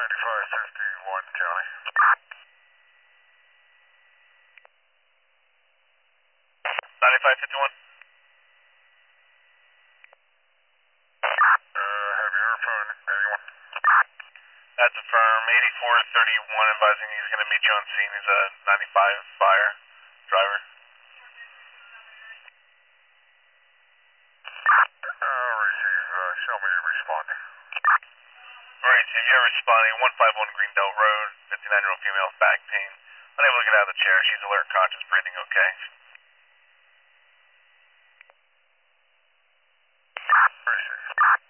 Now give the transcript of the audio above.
9551 County. 9551. Have you heard from anyone? That's a firm. 8431 advising he's going to meet you on scene. He's a 95 buyer, driver. Receive. Show me responding. Alright, so you're responding. 151 Greendale Road, 59-year-old female, back pain. Unable to get out of the chair. She's alert, conscious, breathing okay. Receive.